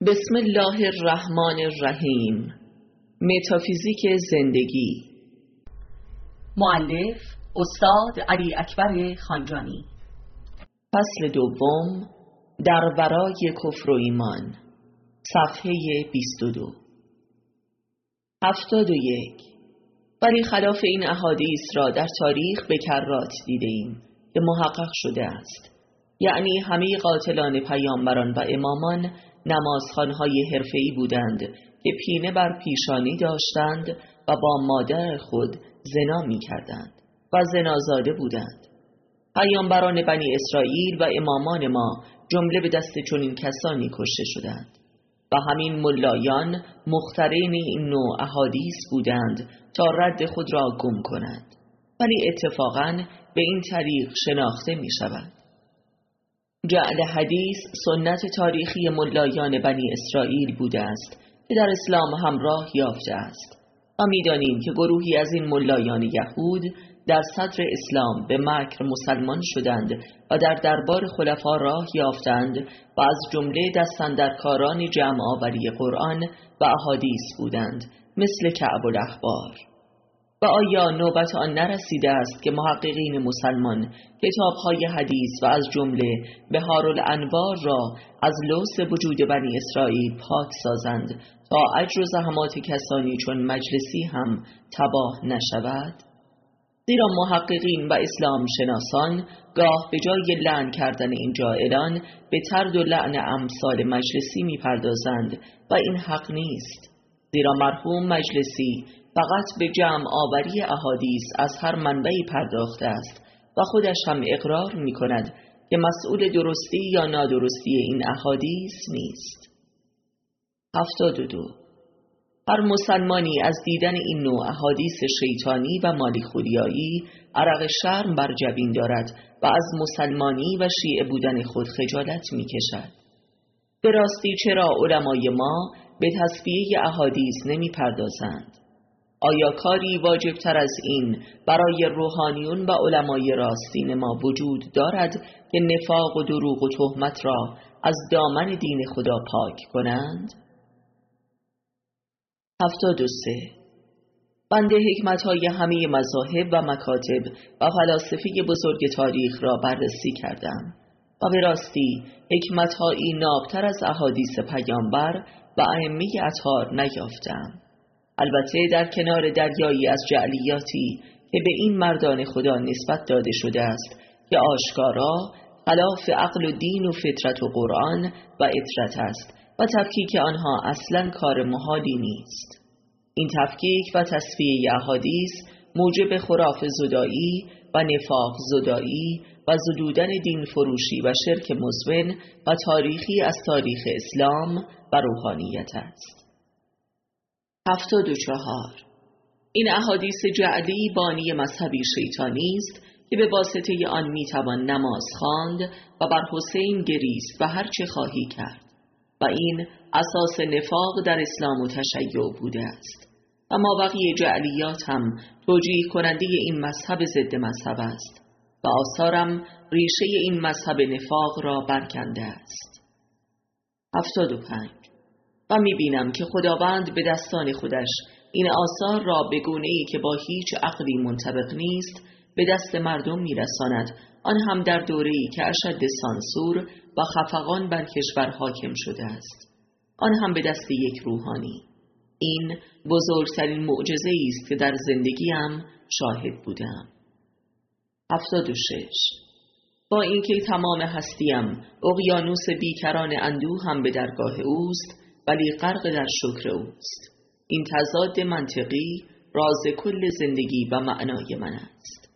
بسم الله الرحمن الرحیم. متافیزیک زندگی. مؤلف استاد علی اکبر خانجانی. فصل دوم، در ورای کفر و ایمان. صفحه 22. 71. ولی خلاف این احادیث را در تاریخ به کرات دیده ایم که محقق شده است، یعنی همه قاتلان پیامبران و امامان نمازخوان‌های حرفه‌ای بودند که پینه بر پیشانی داشتند و با مادر خود زنا می‌کردند و زنازاده بودند. پیامبران بنی اسرائیل و امامان ما جمله به دست چنین کسانی کشته شدند و همین ملایان مخترین این نوع احادیث بودند تا رد خود را گم کنند، ولی اتفاقاً به این طریق شناخته می‌شوند. جعل حدیث سنت تاریخی ملایان بنی اسرائیل بوده است که در اسلام هم راه یافته است و می‌دانیم که گروهی از این ملایان یهود در صدر اسلام به مکر مسلمان شدند و در دربار خلفا راه یافتند و از جمله دستاندرکاران جمع آوری قرآن و احادیث بودند، مثل کعب الاحبار. و آیا نوبت آن نرسیده است که محققین مسلمان کتاب‌های حدیث و از جمله بحارالانوار را از لوث وجود بنی اسرائیل پاک سازند تا اجر و زحمات کسانی چون مجلسی هم تباه نشود؟ زیرا محققین و اسلام شناسان گاه به جای لعن کردن این جاهلان به طرد و لعن امثال مجلسی می‌پردازند و این حق نیست، زیرا مرحوم مجلسی فقط به جمع آوری احادیث از هر منبعی پرداخته است و خودش هم اقرار می کند که مسئول درستی یا نادرستی این احادیث نیست. 72. هر مسلمانی از دیدن این نوع احادیث شیطانی و مالیخولیایی عرق شرم بر جبین دارد و از مسلمانی و شیعه بودن خود خجالت می کشد. به راستی چرا علمای ما به تصفیه احادیث نمی پردازند؟ آیا کاری واجبتر از این برای روحانیون و علمای راستین ما وجود دارد که نفاق و دروغ و تهمت را از دامن دین خدا پاک کنند؟ 73. بنده حکمت‌های همه مذاهب و مکاتب و فلاسفه بزرگ تاریخ را بررسی کردم و به راستی حکمت‌هایی نابتر از احادیث پیامبر و ائمه اطهار نیافتم. البته در کنار دریایی از جعلیاتی که به این مردان خدا نسبت داده شده است که آشکارا خلاف عقل و دین و فطرت و قرآن و اطرت است و تفکیک آنها اصلاً کار محالی نیست. این تفکیک و تصفیه احادیث موجب خرافه زدایی و نفاق زدایی و زدودن دین فروشی و شرک مزمن و تاریخی از تاریخ اسلام و روحانیت است. 74. این احادیث جعلی بانی مذهبی شیطانی است که به واسطه آن میتوان نماز خواند و بر حسین گریست و هر چه خواهی کرد و این اساس نفاق در اسلام و تشیع بوده است و مابقی جعلیات هم توجیه کننده این مذهب ضد مذهب است و آثارم ریشه این مذهب نفاق را برکنده است. 75. و می‌بینم که خداوند به دستان خودش این آثار را به گونه‌ای که با هیچ عقلی منطبق نیست به دست مردم می‌رساند، آن هم در دوره‌ای که اشد سانسور و خفقان بر کشور حاکم شده است، آن هم به دست یک روحانی. این بزرگترین معجزه‌ای است که در زندگیم شاهد بودم. 76. با اینکه تمام هستیم اقیانوس بیکران اندوه هم به درگاه اوست، ولی غرق در شکر اوست. این تضاد منطقی راز کل زندگی و معنای من است.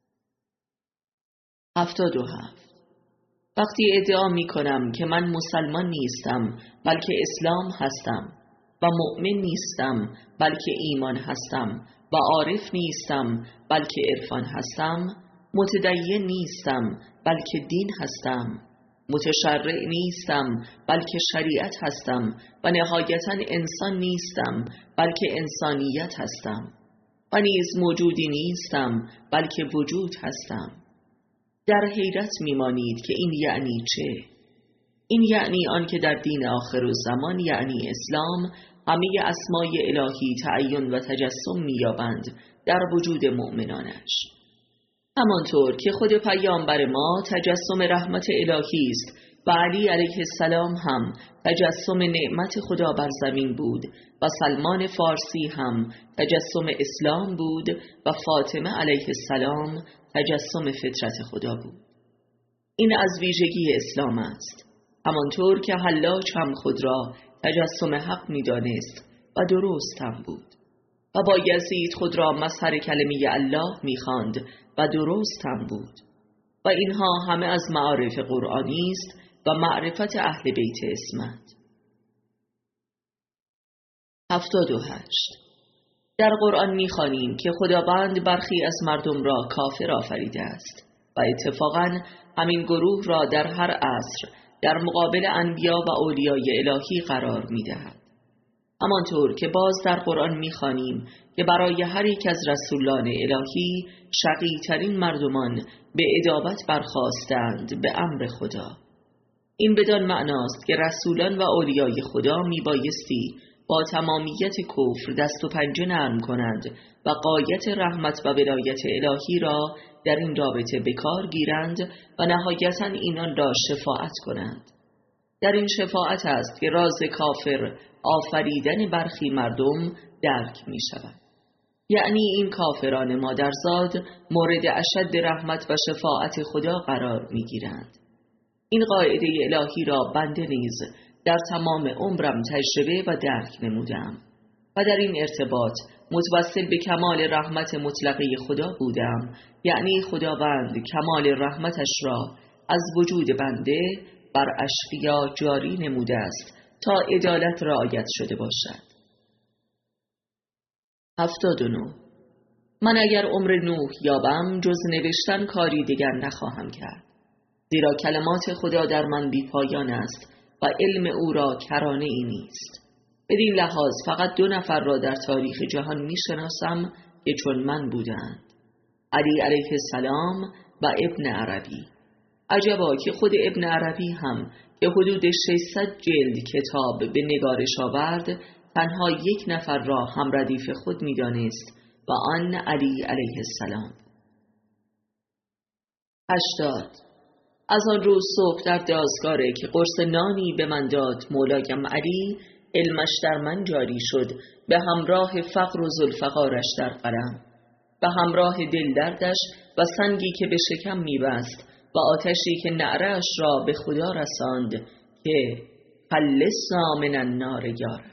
77. وقتی ادعا می کنم که من مسلمان نیستم بلکه اسلام هستم و مؤمن نیستم بلکه ایمان هستم و عارف نیستم بلکه عرفان هستم، متدین نیستم بلکه دین هستم، متشرع نیستم بلکه شریعت هستم و نهایتاً انسان نیستم بلکه انسانیت هستم و نیز موجودی نیستم بلکه وجود هستم. در حیرت میمانید که این یعنی چه؟ این یعنی آن که در دین آخرالزمان یعنی اسلام همه اسمای الهی تعین و تجسم می‌یابند در وجود مؤمنانش. همانطور که خود پیامبر ما تجسم رحمت الهی است و علی علیه السلام هم تجسم نعمت خدا بر زمین بود و سلمان فارسی هم تجسم اسلام بود و فاطمه علیه السلام تجسم فطرت خدا بود. این از ویژگی اسلام است. همانطور که حلاج هم خود را تجسم حق می دانست و درست هم بود و بایزید خود را مظهر کلمه الله می خواند و درست هم بود و اینها همه از معارف قرآنی است و معرفت اهل بیت اسمت. 78. در قرآن می‌خوانیم که خداوند برخی از مردم را کافر آفریده است و اتفاقاً همین گروه را در هر عصر در مقابل انبیا و اولیای الهی قرار می‌دهد. همانطور که باز در قرآن می‌خوانیم که برای هر یک از رسولان الهی شقی‌ترین مردمان به عداوت برخاستند به امر خدا. این بدان معناست که رسولان و اولیای خدا میبایستی با تمامیت کفر دست و پنجه نرم کنند و غایت رحمت و ولایت الهی را در این رابطه به کار گیرند و نهایتاً اینان را شفاعت کنند. در این شفاعت است که راز کافر آفریدن برخی مردم درک می شود. یعنی این کافران مادرزاد مورد اشد رحمت و شفاعت خدا قرار می گیرند. این قاعده الهی را بنده نیز در تمام عمرم تجربه و درک نمودم و در این ارتباط متوسل به کمال رحمت مطلقه خدا بودم، یعنی خداوند کمال رحمتش را از وجود بنده بر اشقیا جاری نموده است تا عدالت رعایت شده باشد. 79. من اگر عمر نوح یابم جز نوشتن کاری دیگر نخواهم کرد، زیرا کلمات خدا در من بی پایان است و علم او را کرانه ای نیست. بدین لحاظ فقط 2 نفر را در تاریخ جهان می شناسم که چون من بودند: علی علیه السلام و ابن عربی. عجبا که خود ابن عربی هم که حدود 600 جلد کتاب به نگارش آورد تنها 1 نفر را هم ردیف خود می دانست و آن علی علیه السلام. 80. از آن روز صبح در دازگاره که قرص نانی به من داد مولایم علی، علمش در من جاری شد به همراه فقر و ذوالفقارش در قلم، به همراه دل دردش و سنگی که به شکم می‌بست و آتشی که نعره‌اش را به خدا رساند که خلصنا من النار یار.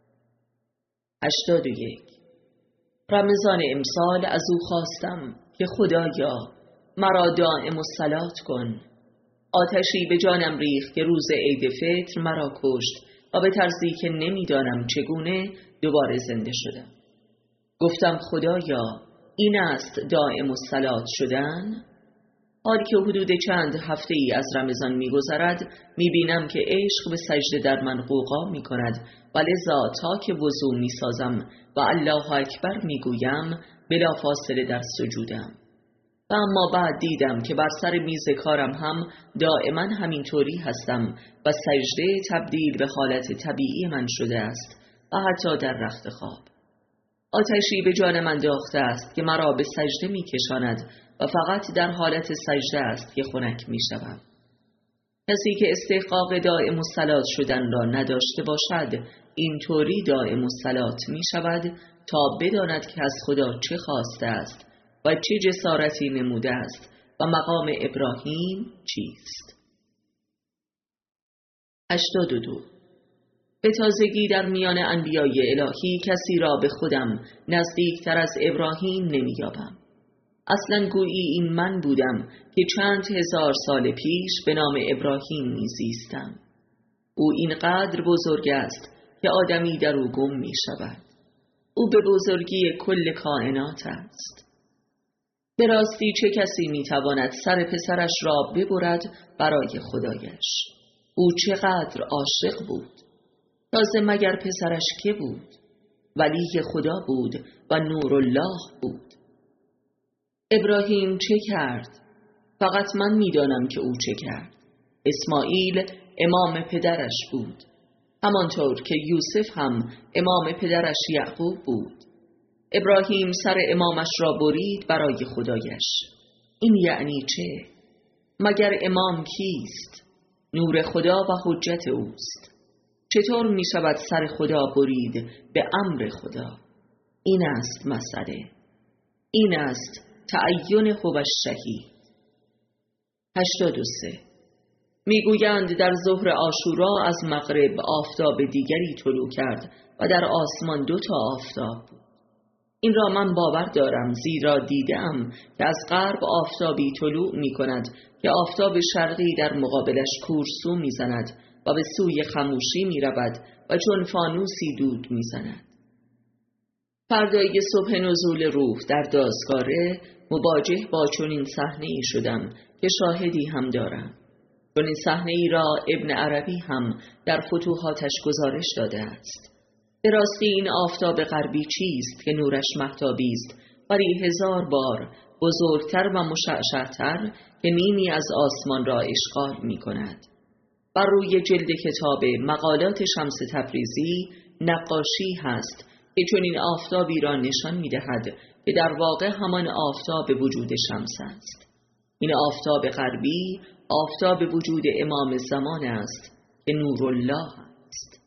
81. رمضان امسال از او خواستم که خدایا مرا دائم الصلات کن. آتشی به جانم ریخت که روز عید فطر مرا کشت و به طرزی که نمیدانم چگونه دوباره زنده شدم. گفتم خدایا این است دائم الصلات شدن؟ حال که حدود چند هفته ای از رمضان می‌گذرد می‌بینم که عشق به سجده در من غوغا می‌کند و لذا تا که وضو می‌سازم و الله اکبر می‌گویم بلافاصله در سجودم. و اما بعد دیدم که بر سر میز کارم هم دائما همینطوری هستم و سجده تبدیل به حالت طبیعی من شده است و حتی در رخت خواب. آتشی به جانم انداخته است که مرا به سجده می کشاند و فقط در حالت سجده است که خنک می شوم. کسی که استحقاق دائم الصلات شدن را نداشته باشد اینطوری دائم الصلات می شود تا بداند که از خدا چه خواسته است و چه جسارتی نموده است و مقام ابراهیم چیست. 82. به تازگی در میان انبیای الهی کسی را به خودم نزدیکتر از ابراهیم نمی‌یابم. اصلاً گویی این من بودم که چند هزار سال پیش به نام ابراهیم میزیستم. او اینقدر بزرگ است که آدمی در او گم می شود. او به بزرگی کل کائنات است. به راستی چه کسی میتواند سر پسرش را ببرد برای خدایش؟ او چقدر عاشق بود. تازه مگر پسرش که بود؟ ولی خدا بود و نور الله بود. ابراهیم چه کرد؟ فقط من میدانم که او چه کرد. اسماعیل امام پدرش بود، همانطور که یوسف هم امام پدرش یعقوب بود. ابراهیم سر امامش را برید برای خدایش. این یعنی چه؟ مگر امام کیست؟ نور خدا و حجت اوست. چطور می شود سر خدا برید به امر خدا؟ این است مسئله. این است تعین هو الشهید. 83. میگویند در ظهر عاشورا از مغرب آفتاب دیگری طلوع کرد و در آسمان 2 آفتاب بود. این را من باور دارم، زیرا دیدم که از غرب آفتابی طلوع می کند که آفتاب شرقی در مقابلش کورسو می زند و به سوی خموشی می رود و چون فانوسی دود می زند. فردای صبح نزول روح در دازگاره مواجه با چنین صحنه‌ای شدم که شاهدی هم دارم. چنین صحنه‌ای را ابن عربی هم در فتوحاتش گزارش داده است. به راستی این آفتاب غربی چیست که نورش مهتابی است، ولی 1000 بار بزرگتر و مشعشع‌تر که نیمی از آسمان را اشغال می کند. بر روی جلد کتاب مقالات شمس تبریزی نقاشی هست که چنین آفتابی را نشان می دهد که در واقع همان آفتاب وجود شمس است. این آفتاب غربی آفتاب وجود امام زمان است که نورالله است.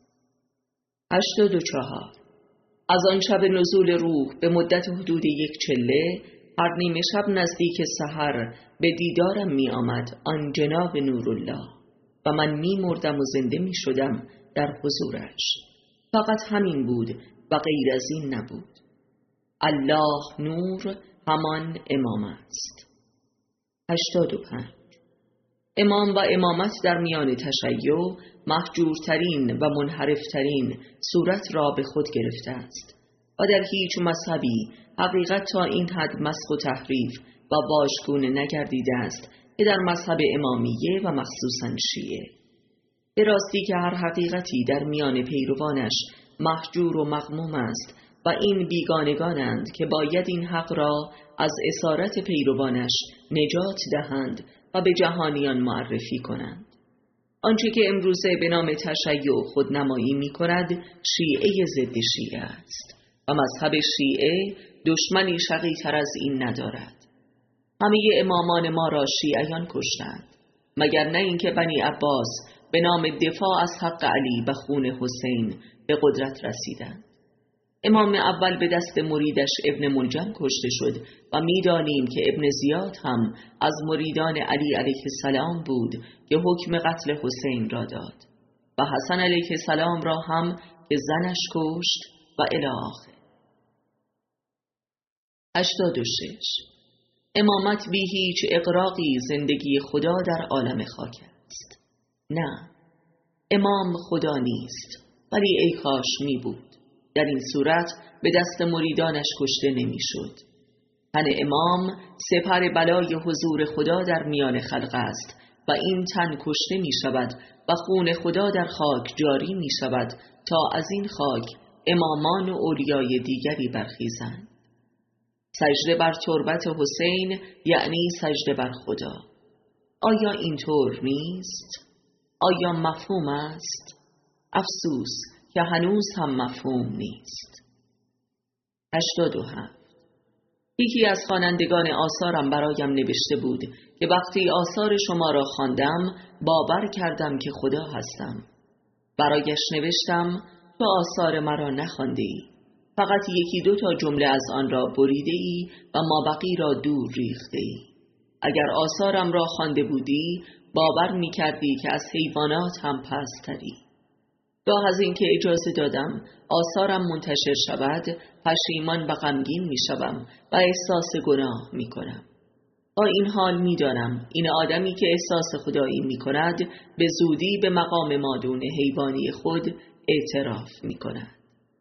84. از آن شب نزول روح به مدت حدود 1 چله هر نیمه شب نزدیک سحر به دیدارم می آمد آن جناب نورالله و من می مردم و زنده می شدم در حضورش. فقط همین بود و غیر از این نبود. الله نور همان امام است. 85. امام و امامت در میان تشیع محجورترین و منحرفترین صورت را به خود گرفته است و در هیچ مذهبی حقیقت تا این حد مسخ و تحریف و واژگونه نگردیده است که در مذهب امامیه و مخصوصاً شیعه. به راستی که هر حقیقتی در میان پیروانش محجور و مغموم است و این بیگانگانند که باید این حق را از اسارت پیروانش نجات دهند و به جهانیان معرفی کنند. آنچه که امروزه به نام تشیع خودنمایی می کند شیعه ضد شیعه است و مذهب شیعه دشمنی شقی‌تر از این ندارد. همه امامان ما را شیعیان کشتند، مگر نه اینکه بنی عباس به نام دفاع از حق علی و خون حسین به قدرت رسیدند. امام اول به دست مریدش ابن ملجم کشته شد و می‌دانیم که ابن زیاد هم از مریدان علی علیه السلام بود که حکم قتل حسین را داد و حسن علیه السلام را هم که زنش کشت و الی آخر. 86. امامت بی هیچ اغراقی زندگی خدا در عالم خاک است. نه، امام خدا نیست، ولی ای کاش می بود. در این صورت به دست مریدانش کشته نمی شد. تن امام سپر بلای حضور خدا در میان خلق است و این تن کشته می شود و خون خدا در خاک جاری می شود تا از این خاک امامان و اولیای دیگری برخیزند. سجده بر تربت حسین یعنی سجده بر خدا. آیا اینطور نیست؟ آیا مفهوم است؟ افسوس که هنوز هم مفهوم نیست. 87. یکی از خوانندگان آثارم برایم نوشته بود که وقتی آثار شما را خواندم باور کردم که خدا هستم. برایش نوشتم تو آثار مرا نخوانده‌ای، فقط 1-2 جمله از آن را بریده‌ای و مابقی را دور ریخته‌ای. اگر آثارم را خوانده بودی باور می‌کردی که از حیوانات هم پست‌تری. گاه از این که اجازه دادم آثارم منتشر شود پشیمان و غمگین می‌شوم و احساس گناه می‌کنم. با این حال می‌دانم این آدمی که احساس خدایی می‌کند به زودی به مقام مادون حیوانی خود اعتراف می‌کند.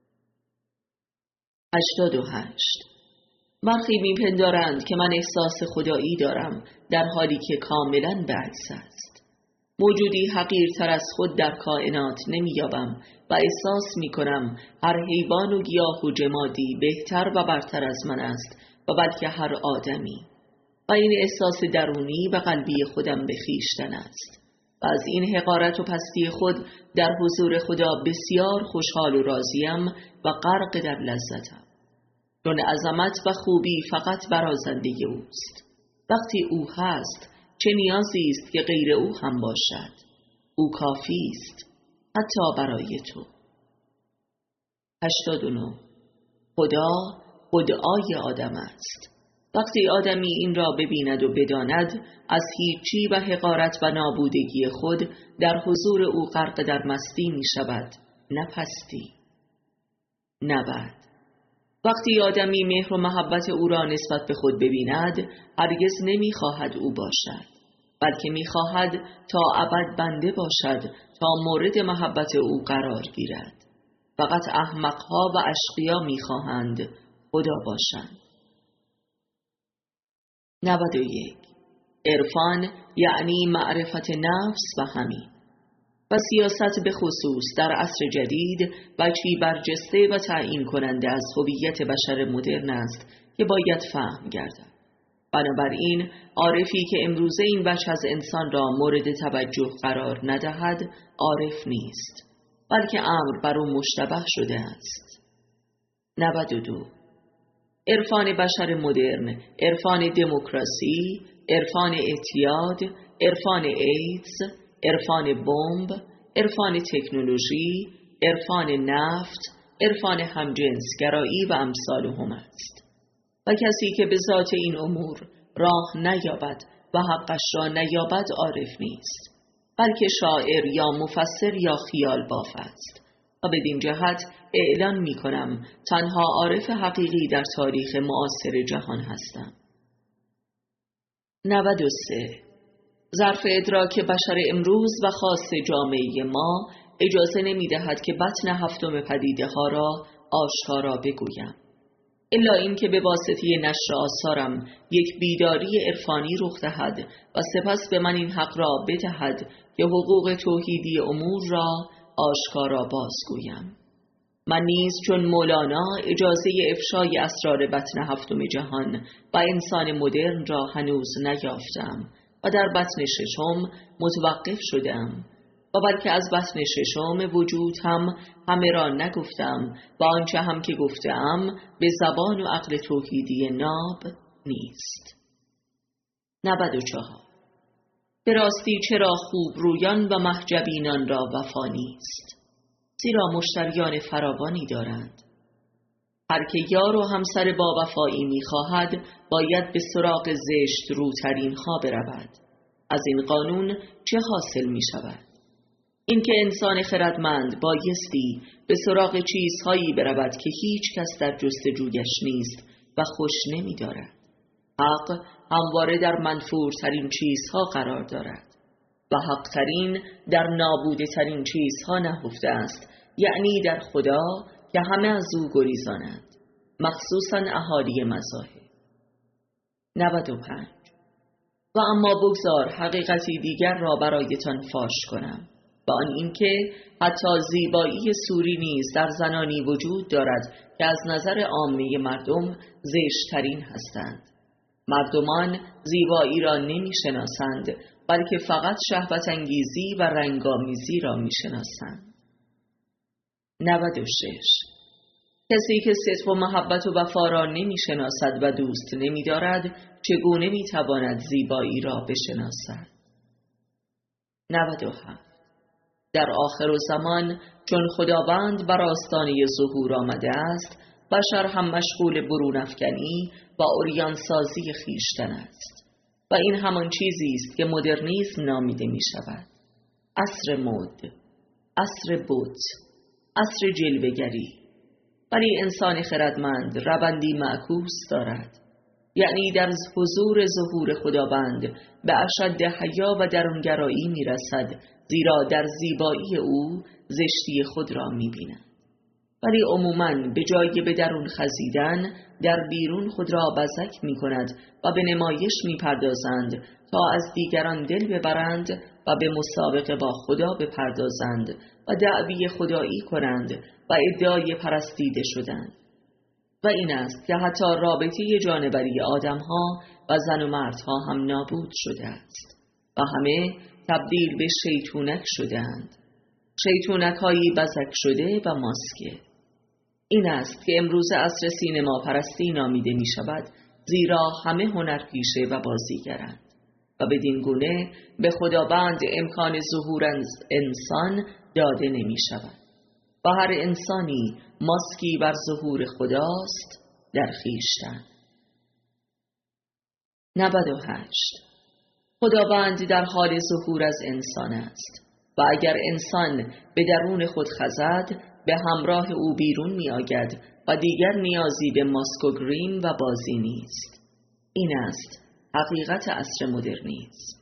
88. برخی می‌پندارند که من احساس خدایی دارم در حالی که کاملاً برعکس است. موجودی حقیرتر از خود در کائنات نمی‌یابم و احساس می‌کنم هر حیوان و گیاه و جمادی بهتر و برتر از من است و بلکه هر آدمی، و این احساس درونی و قلبی خودم به خویشتن است. و از این حقارت و پستی خود در حضور خدا بسیار خوشحال و راضیم و غرق در لذتم، چون عظمت و خوبی فقط برازنده اوست. وقتی او هست چه نیازی است که غیر او هم باشد؟ او کافی است حتی برای تو. 89. خدا خدای آدم است. وقتی آدمی این را ببیند و بداند، از هیچی و حقارت و نابودگی خود در حضور او غرق در مستی می شود، نه پستی. 90. وقتی آدمی مهر و محبت او را نسبت به خود ببیند، هرگز نمی خواهد او باشد، بلکه می خواهد تا ابد بنده باشد تا مورد محبت او قرار گیرد. فقط احمقها و اشقیا می خواهند خدا باشند. 91. عرفان یعنی معرفت نفس و همین. و سیاست به خصوص در عصر جدید وجهی برجسته و تعیین کننده از هویت بشر مدرن است که باید فهم گردد. بنابراین عارفی که امروزه این وجه از انسان را مورد توجه قرار ندهد عارف نیست، بلکه امر بر او مشتبه شده است. 92. عرفان بشر مدرن، عرفان دموکراسی، عرفان اعتیاد، عرفان ایدز، عرفان بمب، عرفان تکنولوژی، عرفان نفت، عرفان همجنسگرایی و امثالهم است. و کسی که به ذات این امور راه نیابد و حقش را نیابد عارف نیست، بلکه شاعر یا مفسر یا خیال باف است. و بدین جهت اعلان می کنم تنها عارف حقیقی در تاریخ معاصر جهان هستم. 93. ظرف ادراک بشر امروز و خاص جامعه ما اجازه نمی دهد که بطن هفتم پدیده ها را آشکارا بگویم، الا اینکه به واسطه نشر آثارم یک بیداری عرفانی رخ دهد و سپس به من این حق را بدهد که حقوق توحیدی امور را آشکارا بازگویم. من نیز چون مولانا اجازه افشای اسرار بطن هفتم جهان و انسان مدرن را هنوز نیافتم و در بطن ششم متوقف شدم، و بلکه از بطن ششم وجود هم همه را نگفتم و آنچه هم که گفتم به زبان و عقل توحیدی ناب نیست. 94. به راستی چرا خوب رویان و محجبینان را وفا نیست؟ زیرا مشتریان فراوانی دارند. هر که یار و همسر با وفایی می‌خواهد باید به سراغ زشت روترین ها برود. از این قانون چه حاصل می شود؟ اینکه انسان خردمند بایستی به سراغ چیزهایی برود که هیچ کس در جستجویش نیست و خوش نمی دارد. حق همواره در منفورترین چیزها قرار دارد و حقترین در نابودترین چیزها نهفته است، یعنی در خدا که همه از او گریزانند، مخصوصاً اهالی مذاهب. 95. و اما بگذار حقیقتی دیگر را برایتان فاش کنم، و آن اینکه حتی زیبایی سوری نیز در زنانی وجود دارد که از نظر عامه مردم زشت‌ترین هستند. مردمان زیبایی را نمی‌شناسند، بلکه فقط شهوت انگیزی و رنگامیزی را می‌شناسند. 96. کسی که صدق و محبت و وفا را نمی‌شناسد و دوست نمی‌دارد چگونه می‌تواند زیبایی را بشناسد؟ 97. در آخر الزمان چون خداوند بر آستانه ظهور آمده است، بشر هم مشغول برون افکنی و عریان سازی خویشتن است، و این همان چیزی است که مدرنیسم نامیده می شود. عصر مد، عصر بت، عصر جلوه‌گری. ولی انسان خردمند روندی معکوس دارد، یعنی در حضور ظهور خداوند به اشد حیا و درونگرایی می رسد، زیرا در زیبایی او زشتی خود را می بیند. ولی عموماً به جای به درون خزیدن در بیرون خود را بزک می کند و به نمایش می پردازند تا از دیگران دل ببرند و به مسابقه با خدا بپردازند و دعوی خدایی کنند و ادعای پرستیده شدند. و این است که حتی رابطه جانوری آدم‌ها و زن و مردها هم نابود شده است و همه تبدیل به شیطونک شدند، شیطونک‌هایی بزک شده و ماسکه. این است که امروز عصر سینما پرستی نامیده می شود، زیرا همه هنرپیشه و بازیگرند و بدین گونه به خداوند امکان ظهور انسان داده نمی شود و هر انسانی ماسکی بر ظهور خداست در خویشتن. 98. خداوند در حال ظهور از انسان است و اگر انسان به درون خود خزد به همراه او بیرون می آید و دیگر نیازی به ماسک و گریم و بازی نیست. این است حقیقت عصر مدرنیسم.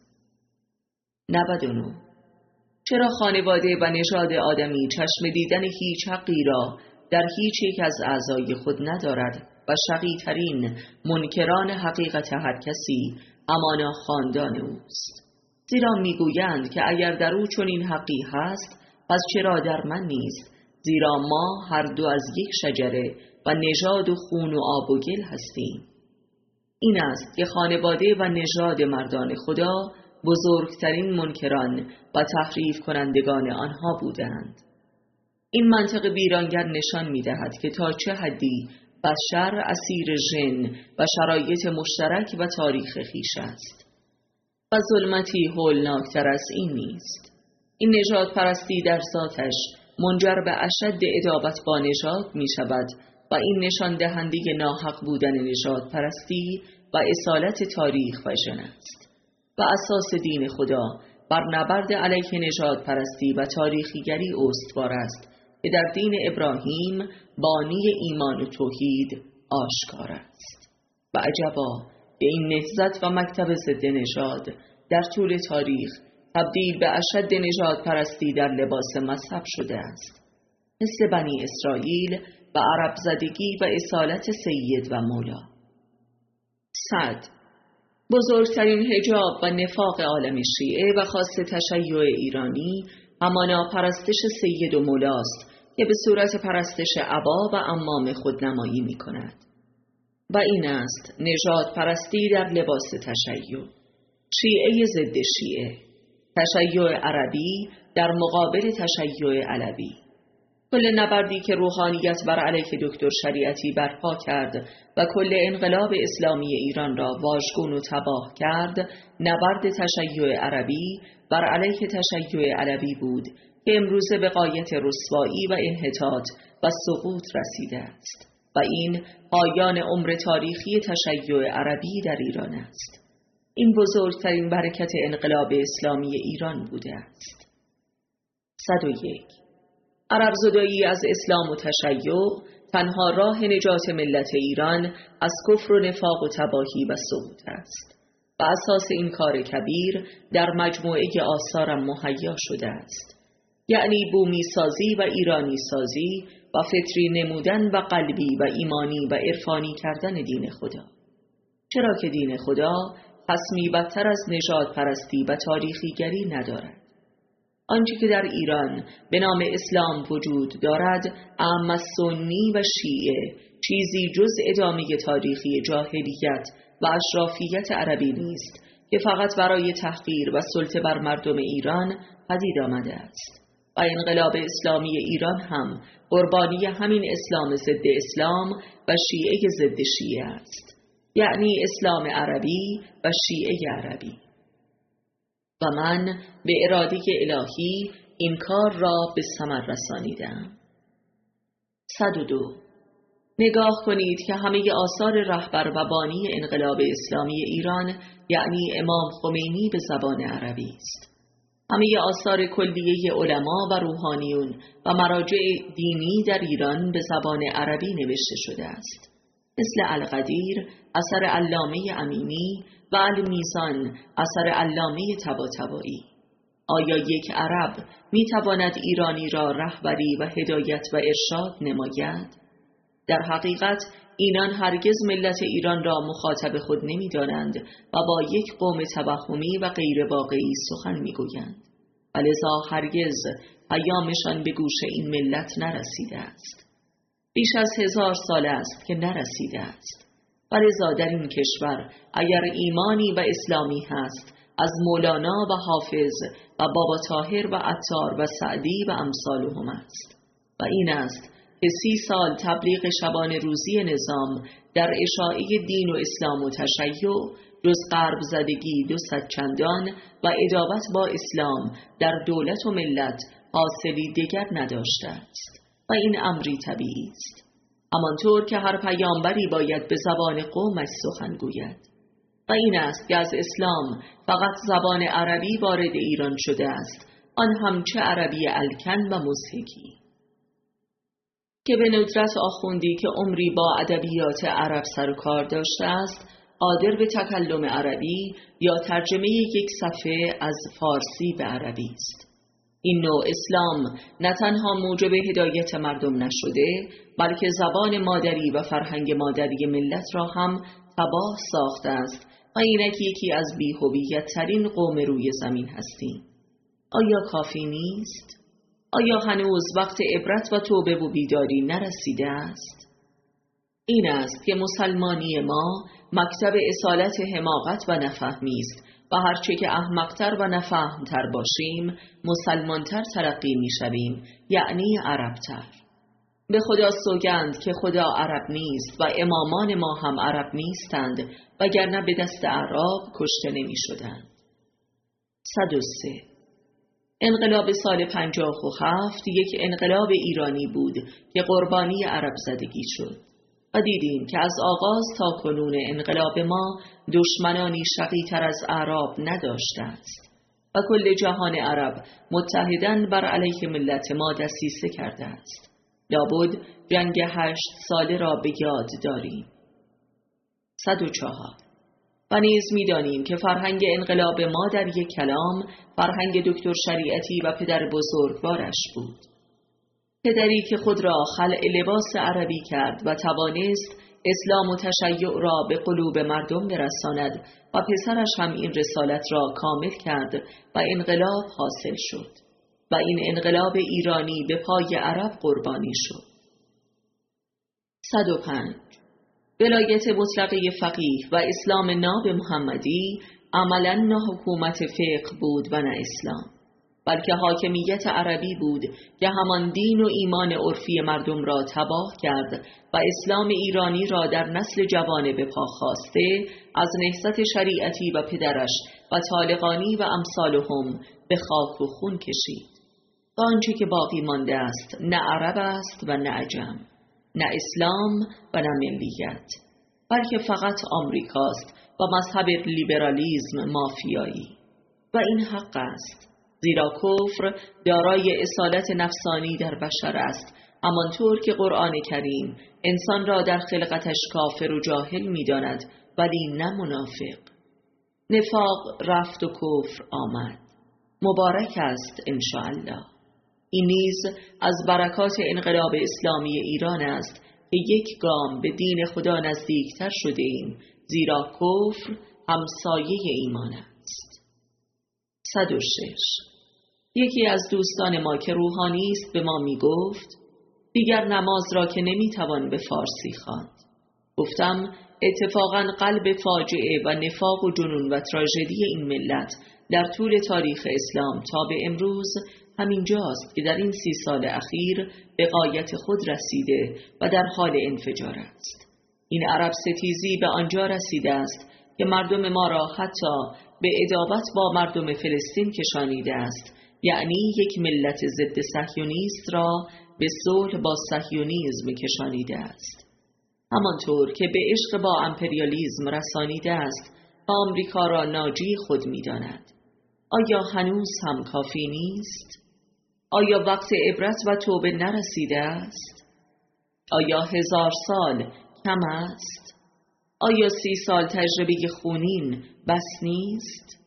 99. چرا خانواده و نژاد آدمی چشم دیدن هیچ حقی را در هیچ یک از اعضای خود ندارد و شقی‌ترین منکران حقیقت هر کسی همانا خاندان اوست؟ زیرا میگویند که اگر در او چنین حقی هست پس چرا در من نیست، زیرا ما هر دو از یک شجره و نژاد و خون و آب و گل هستیم. این است که خانواده و نژاد مردان خدا بزرگترین منکران و تحریف کنندگان آنها بودند. این منطق ویرانگر نشان می‌دهد که تا چه حدی بشر اسیر ژن و شرایط مشترک و تاریخ خویش است. و ظلمتی هولناکتر از این نیست. این نژاد پرستی در ذاتش منجر به اشد عداوت با نژاد می شود و این نشان دهنده ناحق بودن نژاد پرستی و اصالت تاریخ و ژن است و اساس دین خدا بر نبرد علیه نژاد پرستی و تاریخیگری استوار است که در دین ابراهیم بانی ایمان و توحید آشکار است. و عجبا به این نهضت و مکتب ضد نژاد در طول تاریخ تبدیل به اشد نژاد پرستی در لباس مذهب شده است، مثل بنی اسرائیل و عرب زدگی و اصالت سید و مولا. 100. بزرگترین حجاب و نفاق عالم شیعه و خاص تشیع ایرانی همانا پرستش سید و مولاست که به صورت پرستش عبا و عمام خودنمایی می کند. و این است نژاد پرستی در لباس تشیع، شیعه ضد شیعه، تشیع عربی در مقابل تشیع علوی. کل نبردی که روحانیت بر علیه دکتر شریعتی برپا کرد و کل انقلاب اسلامی ایران را واژگون و تباه کرد، نبرد تشیع عربی بر علیه تشیع علوی بود که امروزه به غایت رسوایی و انحطاط و سقوط رسیده است و این پایان عمر تاریخی تشیع عربی در ایران است. این بزرگترین برکت انقلاب اسلامی ایران بوده است. 101. عرب زدایی از اسلام و تشیع تنها راه نجات ملت ایران از کفر و نفاق و تباهی و سقوط است و اساس این کار کبیر در مجموعه آثارم مهیا شده است، یعنی بومی سازی و ایرانی سازی و فطری نمودن و قلبی و ایمانی و عرفانی کردن دین خدا. چرا که دین خدا خصمی بدتر از نژاد پرستی و تاریخیگری ندارد. آنچه که در ایران به نام اسلام وجود دارد اعم سنی و شیعه چیزی جز ادامه تاریخی جاهلیت و اشرافیت عربی نیست که فقط برای تحقیر و سلطه بر مردم ایران پدید آمده است و انقلاب اسلامی ایران هم قربانی همین اسلام ضد اسلام و شیعه ضد شیعه است، یعنی اسلام عربی و شیعه عربی. و من به اراده الهی این کار را به ثمر رسانیدم. 102. نگاه کنید که همه آثار رهبر و بانی انقلاب اسلامی ایران یعنی امام خمینی به زبان عربی است. همه آثار کلیه علما و روحانیون و مراجع دینی در ایران به زبان عربی نوشته شده است، مثل القدیر اثر علامه امینی و المیزان اثر علامه طباطبایی. آیا یک عرب میتواند ایرانی را رهبری و هدایت و ارشاد نماید؟ در حقیقت اینان هرگز ملت ایران را مخاطب خود نمی‌دانند و با یک قوم توهمی و غیر واقعی سخن میگویند و لذا هرگز پیامشان به گوش این ملت نرسیده است. بیش از 1000 سال است که نرسیده است و لذا در این کشور اگر ایمانی و اسلامی هست از مولانا و حافظ و بابا طاهر و عطار و سعدی و امثالهم است و این است که 30 سال تبلیغ شبانه روزی نظام در اشاعه دین و اسلام و تشیع جز غرب زدگی 200 چندان و ادابت با اسلام در دولت و ملت حاصلی دیگر نداشته است و این امری طبیعی است، همانطور که هر پیامبری باید به زبان قومش سخن گوید و این است که از اسلام فقط زبان عربی وارد ایران شده است، آن هم چه عربی الکن و مضحکی که به ندرت آخوندی که عمری با ادبیات عرب سر و کار داشته است قادر به تکلم عربی یا ترجمه یک صفحه از فارسی به عربی است. این نوع اسلام نه تنها موجب هدایت مردم نشده بلکه زبان مادری و فرهنگ مادری ملت را هم تباه ساخته است و اینک یکی از بی‌هویت ترین قوم روی زمین هستیم. آیا کافی نیست؟ آیا هنوز وقت عبرت و توبه و بیداری نرسیده است؟ این است که مسلمانی ما مکتب اصالت حماقت و نفهمی است و هرچه که احمقتر و نفهمتر باشیم مسلمانتر ترقی می شویم، یعنی عربتر. به خدا سوگند که خدا عرب نیست و امامان ما هم عرب نیستند وگرنه به دست اعراب کشته نمی شدند. 103. انقلاب سال 57 یک انقلاب ایرانی بود که قربانی عرب زدگی شد و دیدیم که از آغاز تا کنون انقلاب ما دشمنانی شقی‌تر از اعراب نداشته است و کل جهان عرب متحداً بر علیه ملت ما دسیسه کرده است. لابد جنگ 8 ساله را به یاد داریم. 104. و نیز می‌دانیم که فرهنگ انقلاب ما در یک کلام فرهنگ دکتر شریعتی و پدر بزرگوارش بود، پدری که خود را خلع لباس عربی کرد و توانست اسلام و تشیع را به قلوب مردم برساند و پسرش هم این رسالت را کامل کرد و انقلاب حاصل شد و این انقلاب ایرانی به پای عرب قربانی شد. 105. ولایت مطلقه فقیه و اسلام ناب محمدی عملاً نه حکومت فقه بود و نه اسلام، بلکه حاکمیت عربی بود که همان دین و ایمان عرفی مردم را تباه کرد و اسلام ایرانی را در نسل جوان به پا خواسته از نهضت شریعتی و پدرش و طالقانی و امثالهم به خاک و خون کشید. و آنچه که باقی مانده است نه عرب است و نه عجم، نه اسلام و نه ملیت، بلکه فقط آمریکاست و مذهب لیبرالیسم مافیایی. و این حق است، زیرا کفر دارای اصالت نفسانی در بشر است، همانطور که قرآن کریم انسان را در خلقتش کافر و جاهل می داند ولی نه منافق. نفاق رفت و کفر آمد، مبارک است انشاءالله. این نیز از برکات انقلاب اسلامی ایران است که یک گام به دین خدا نزدیکتر شده ایم، زیرا کفر همسایه ایمان است. 106. یکی از دوستان ما که روحانی است به ما می گفت دیگر نماز را که نمی توان به فارسی خواند. گفتم اتفاقاً قلب فاجعه و نفاق و جنون و تراژدی این ملت در طول تاریخ اسلام تا به امروز همینجاست که در این 30 سال اخیر به غایت خود رسیده و در حال انفجار است. این عرب ستیزی به آنجا رسیده است که مردم ما را حتی به عداوت با مردم فلسطین کشانیده است، یعنی یک ملت ضد صهیونیست را به صلح با صهیونیسم کشانیده است، همانطور که به عشق با امپریالیسم رسانیده است و آمریکا را ناجی خود می داند. آیا هنوز هم کافی نیست؟ آیا وقت عبرت و توبه نرسیده است؟ آیا 1000 سال کم است؟ آیا 30 سال تجربه خونین بس نیست؟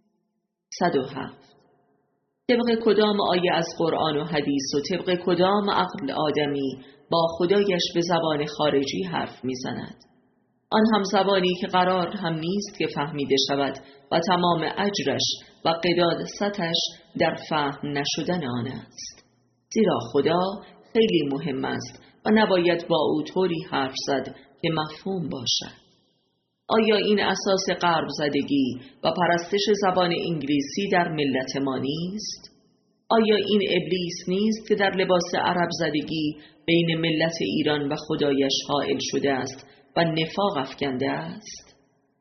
107. طبق کدام آیه از قرآن و حدیث و طبق کدام عقل آدمی با خدایش به زبان خارجی حرف میزند؟ آن هم زبانی که قرار هم نیست که فهمیده شود و تمام اجرش و قداستش در فهم نشدن آن است. زیرا خدا خیلی مهم است و نباید با او طوری حرف زد که مفهوم باشد. آیا این اساس غرب زدگی و پرستش زبان انگلیسی در ملت ما نیست؟ آیا این ابلیس نیست که در لباس عرب زدگی بین ملت ایران و خدایش حائل شده است و نفاق افکنده است؟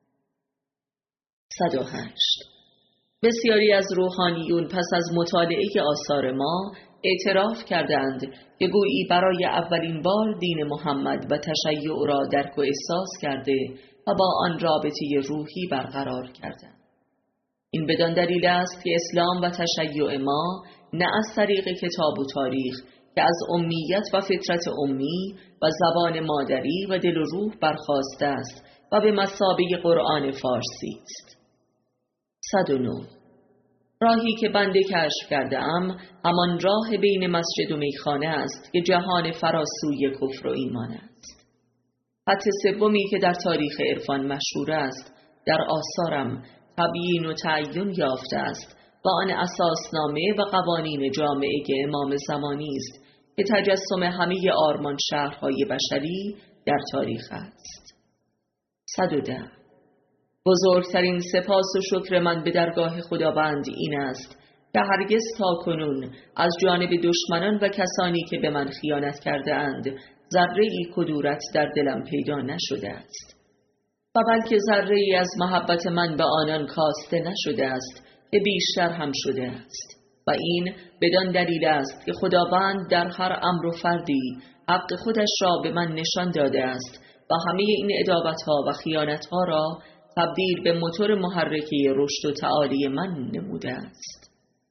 108. بسیاری از روحانیون پس از مطالعه آثار ما اعتراف کردند که گویی برای اولین بار دین محمد و تشیع را درک و احساس کرده و با آن رابطه روحی برقرار کردند. این بدان دلیل است که اسلام و تشیع ما نه از طریق کتاب و تاریخ که از امیت و فطرت امی و زبان مادری و دل و روح برخاسته است و به مثابه قرآن فارسی است. 109. راهی که بنده کشف کرده ام همان راه بین مسجد و میخانه است که جهان فراسوی کفر و ایمان است. خط سومی که در تاریخ عرفان مشهور است در آثارم تبیین و تعیین یافته است و آن اساسنامه و قوانین جامعه امام زمانی است که تجسم همه آرمان شهرهای بشری در تاریخ است. 110. بزرگترین سپاس و شکر من به درگاه خداوند این است که هرگز تا کنون از جانب دشمنان و کسانی که به من خیانت کرده اند ذره‌ای کدورت در دلم پیدا نشده است و بلکه ذره‌ای از محبت من به آنان کاسته نشده است که بیشتر هم شده است و این بدان دلیل است که خداوند در هر امر و فردی حق خودش را به من نشان داده است و همه این عداوت‌ها و خیانت‌ها را تبدیل به موتور محرکه رشد و تعالی من نموده است.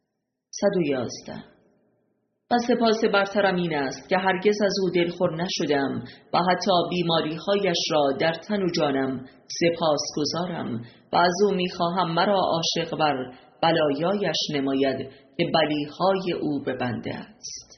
111. و سپاس برترم این است که هرگز از او دلخور نشدم و حتی بیماری‌هایش را در تن و جانم سپاس گذارم و از او می‌خواهم مرا عاشق بر بلایایش نماید که بلیهای او به بنده است.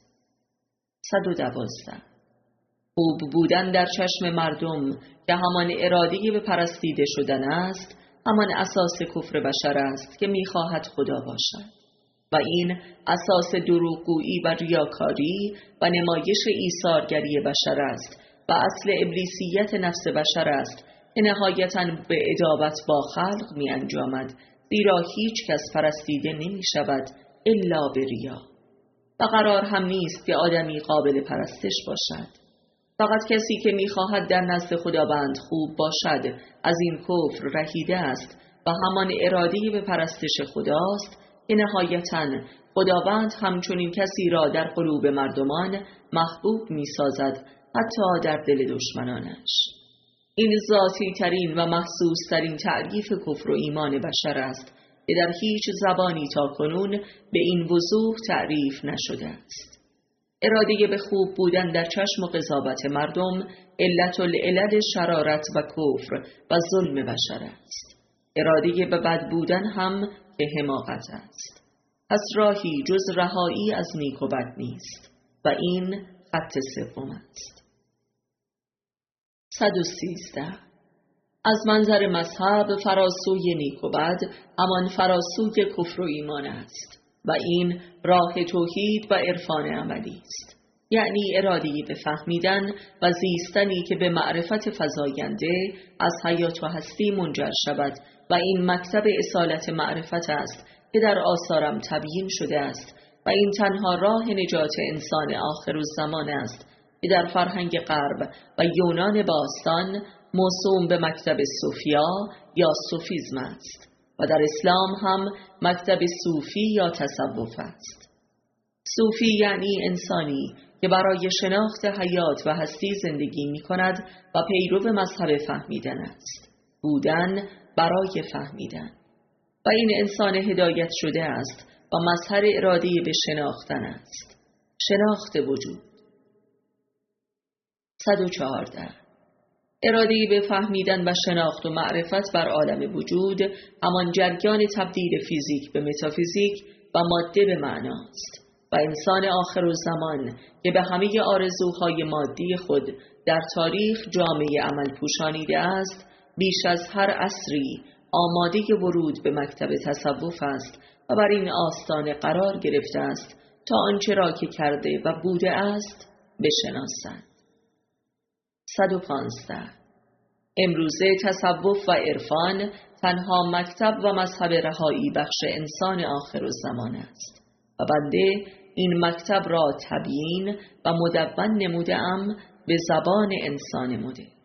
112. خوب بودن در چشم مردم که همان اراده به پرستیده شدن است، همان اساس کفر بشر است که می‌خواهد خدا باشد و این اساس دروغگویی و ریاکاری و نمایش ایثارگری بشر است و اصل ابلیسیت نفس بشر است که نهایتاً به عداوت با خلق می انجامد، زیرا هیچ کس پرستیده نمی شود الا به ریا و قرار هم نیست که آدمی قابل پرستش باشد. فقط کسی که می‌خواهد در نزد خداوند خوب باشد از این کفر رهیده است و همان اراده به پرستش خداست که نهایتاً خداوند همچنین کسی را در قلوب مردمان محبوب می‌سازد حتی در دل دشمنانش. این ذاتی ترین و محسوس ترین تعریف کفر و ایمان بشر است که در هیچ زبانی تا کنون به این وضوح تعریف نشده است. اراده به خوب بودن در چشم و قضاوت مردم علت العلل شرارت و کفر و ظلم بشر است. اراده به بد بودن هم که حماقت است. پس راهی جز رهایی از نیک و بد نیست و این خط سوم است. 113. از منظر مذهب فراسوی نیک و بد همان فراسوی کفر و ایمان است و این راه توحید و عرفان عملی است، یعنی اراده به فهمیدن و زیستنی که به معرفت فزاینده از حیات و هستی منجر شود و این مکتب اصالت معرفت است که در آثارم تبیین شده است و این تنها راه نجات انسان آخرالزمان است که در فرهنگ غرب و یونان باستان موسوم به مکتب صوفیا یا صوفیزم است و در اسلام هم مکتب صوفی یا تصوف است. صوفی یعنی انسانی که برای شناخت حیات و هستی زندگی می کند و پیرو مذهب فهمیدن است. بودن برای فهمیدن و این انسان هدایت شده است و مظهر اراده به شناختن است. شناخت وجود. 114. اراده به فهمیدن و شناخت و معرفت بر عالم وجود همان جریان تبدیل فیزیک به متافیزیک و ماده به معناست و انسان آخرالزمان که به همه آرزوهای مادی خود در تاریخ جامعه عمل پوشانیده است، بیش از هر عصری آماده ورود به مکتب تصوف است و بر این آستانه قرار گرفته است تا آنچه را که کرده و بوده است بشناسد. 115. امروزه تصوف و عرفان تنها مکتب و مذهب رهایی بخش انسان آخرالزمان است و بنده این مکتب را تبیین و مدون نموده‌ام به زبان انسان مدرن.